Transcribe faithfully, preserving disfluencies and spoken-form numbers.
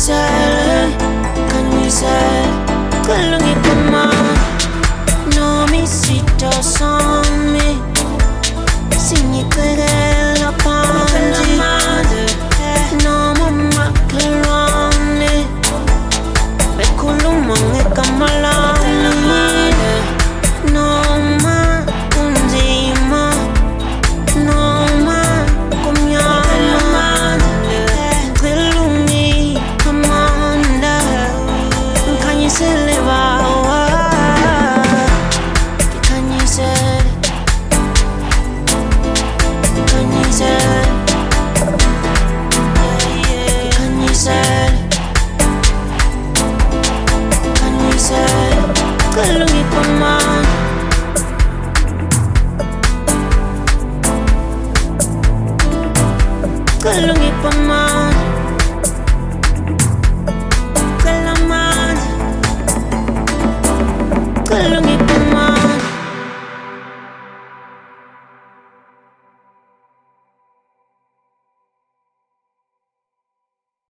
sell, can you sell? Kalungi pama, no me sito son me. Sing it la panji, no mama clarone. Be kulumang e kamala, no ma kunzima, no ma kumyama. Kalungi kamanda, can you sell it? Can you sell? Can you sell? Can you sell? Can you sell? Kalungi paman. Kalungi paman. Kalaman. Kalungi